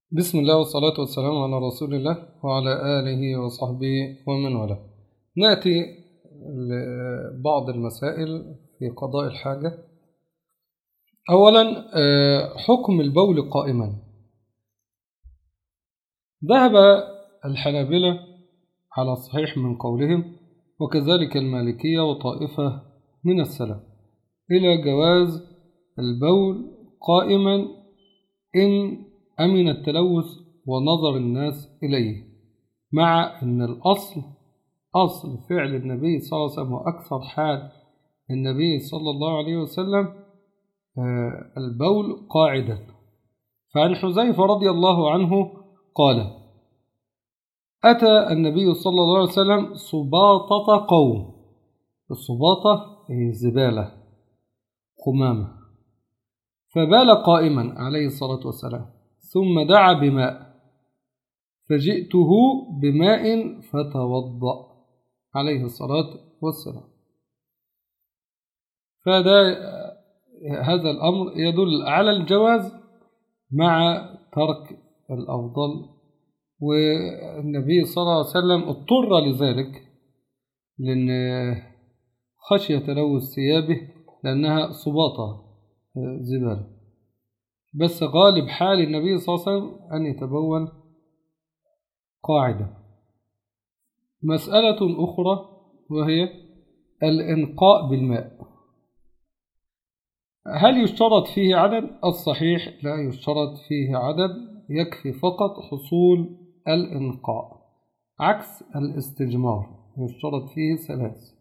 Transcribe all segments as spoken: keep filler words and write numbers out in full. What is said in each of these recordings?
بسم الله والصلاة والسلام على رسول الله وعلى آله وصحبه ومن والاه. نأتي لبعض المسائل في قضاء الحاجة. أولا حكم البول قائما. ذهب الحنابلة على الصحيح من قولهم وكذلك المالكية وطائفة من السلف إلى جواز البول قائما إن أمن التلوث ونظر الناس إليه، مع أن الأصل أصل فعل النبي صلى الله عليه وسلم وأكثر حال النبي صلى الله عليه وسلم البول قاعدا. فعن حذيفة رضي الله عنه قال: أتى النبي صلى الله عليه وسلم سباطة قوم. السباطة هي زبالة قمامة، فبال قائما عليه الصلاة والسلام، ثم دعا بماء فجئته بماء فتوضأ عليه الصلاة والسلام. فهذا هذا الأمر يدل على الجواز مع ترك الأفضل، والنبي صلى الله عليه وسلم اضطر لذلك لأن خشية تلوث ثيابه لأنها سباطة زبالة، بس غالب حال النبي صلى الله عليه وسلم أن يتبول قاعدة. مسألة أخرى وهي الإنقاء بالماء. هل يشترط فيه عدد؟ الصحيح لا يشترط فيه عدد، يكفي فقط حصول الإنقاء، عكس الاستجمار يشترط فيه ثلاث.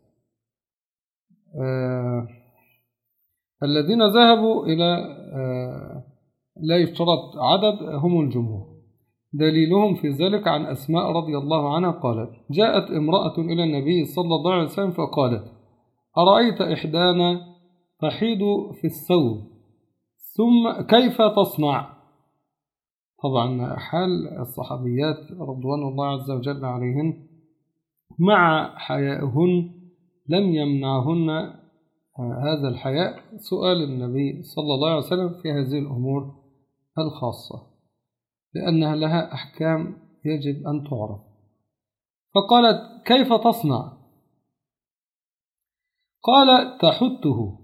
آه الذين ذهبوا إلى آه لا يشترط عدد هم الجمهور. دليلهم في ذلك عن أسماء رضي الله عنها قالت: جاءت امرأة إلى النبي صلى الله عليه وسلم فقالت: أرأيت إحدانا تحيض في الثوب ثم كيف تصنع؟ طبعا حال الصحابيات رضوان الله عز وجل عليهن مع حيائهن لم يمنعهن هذا الحياء سؤال النبي صلى الله عليه وسلم في هذه الأمور الخاصة، لأنها لها أحكام يجب أن تعرف. فقالت: كيف تصنع؟ قال: تحته.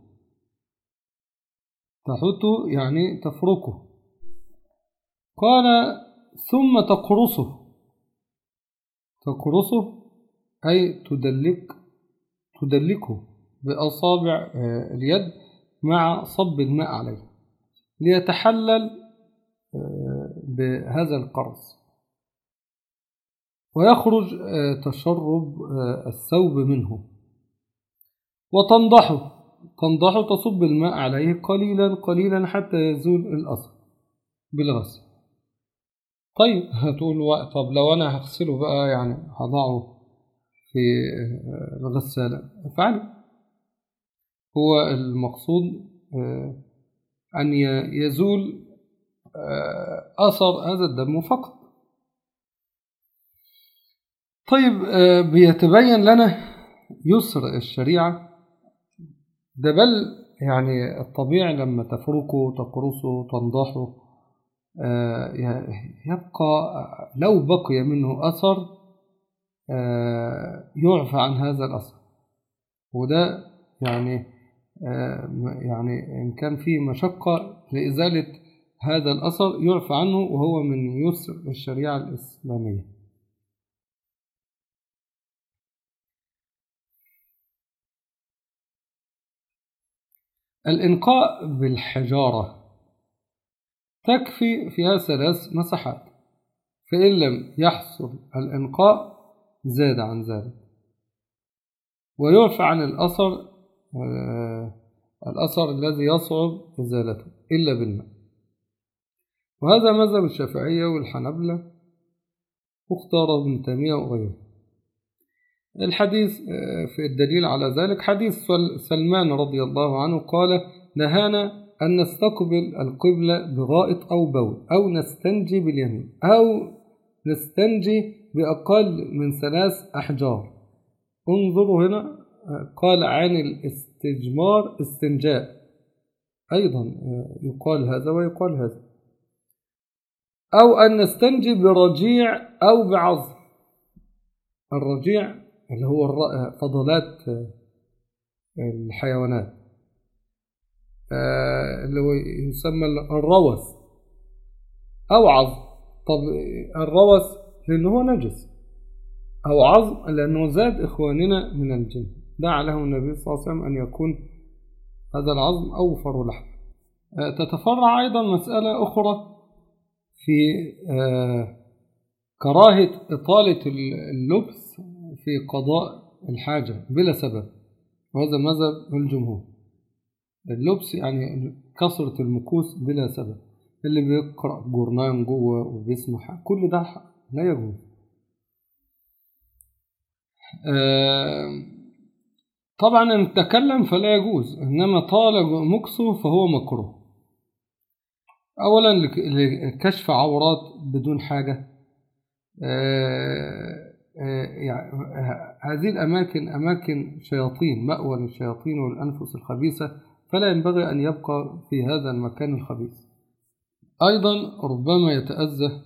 تحته يعني تفركه. قال: ثم تقرصه. تقرصه أي تدلك تدلكه بأصابع اليد مع صب الماء عليه ليتحلل بهذا القرص ويخرج تشرب الثوب منه. وتنضحه تنضحه تصب الماء عليه قليلا قليلا حتى يزول الأثر بالغسل. طيب هتقول: طب لو أنا هغسله بقى يعني هضعه في الغسالة؟ فعلا هو المقصود أن يزول أثر هذا الدم فقط. طيب بيتبين لنا يسر الشريعة ده، بل يعني الطبيعي لما تفركه تقرصه تنضحه يبقى لو بقي منه أثر يعفى عن هذا الأثر، وده يعني يعني إن كان فيه مشقة لإزالة هذا الأثر يعفى عنه، وهو من يسر الشريعة الإسلامية. الإنقاء بالحجارة تكفي فيها ثلاث مسحات، فإن لم يحصل الإنقاء زاد عن ذلك، ويعفى عن الأثر آه الأثر الذي يصعب إزالته إلا بالماء. وهذا مذهب الشافعية والحنبلة واختاره ابن تيمية وغيره. الحديث في الدليل على ذلك حديث سلمان رضي الله عنه قال: نهانا أن نستقبل القبلة بغائط أو بول أو نستنجي باليمين أو نستنجي بأقل من ثلاث أحجار. انظروا هنا، قال عن الاستجمار استنجاء، أيضا يقال هذا ويقال هذا. أو أن نستنجي برجيع أو بعظم. الرجيع اللي هو فضلات الحيوانات اللي هو يسمى الروث أو عظم. طب الروث لأنه هو نجس، أو عظم لأنه زاد إخواننا من الجن، دعا له النبي صلى الله عليه وسلم أن يكون هذا العظم أوفر لحم. تتفرع أيضا مسألة أخرى في كراهة إطالة اللبس في قضاء الحاجة بلا سبب، وهذا مذهب الجمهور. اللبس يعني كثرة المكوس بلا سبب، اللي بيقرأ جورنان جوه وبيسمع كل ده لا يجوز. طبعا ان تكلم فلا يجوز، انما طال مكسه فهو مكروه. اولا لكشف عورات بدون حاجة. يعني هذه الاماكن اماكن شياطين، مأوى للشياطين والانفس الخبيثة، فلا ينبغي ان يبقى في هذا المكان الخبيث. ايضا ربما يتأذى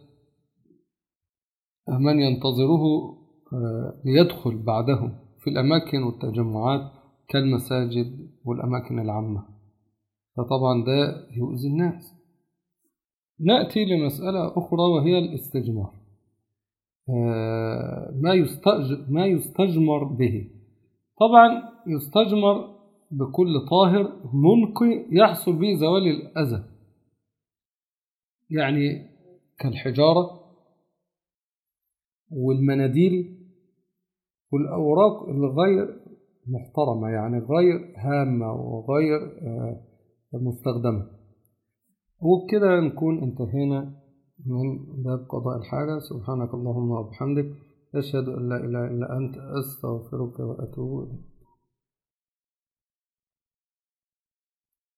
من ينتظره ليدخل بعده في الأماكن والتجمعات كالمساجد والأماكن العامة، فطبعا ده يؤذي الناس. نأتي لمسألة أخرى وهي الاستجمار، ما ما يستجمر به. طبعا يستجمر بكل طاهر منقي يحصل به زوال الأذى، يعني كالحجارة والمناديل والأوراق الغير محترمة، يعني غير هامة وغير مستخدمة. وبكده نكون انتهينا من باب قضاء الحاجة. سبحانك اللهم وبحمدك، أشهد أن لا إله إلا أنت، أستغفرك وأتوب إليك.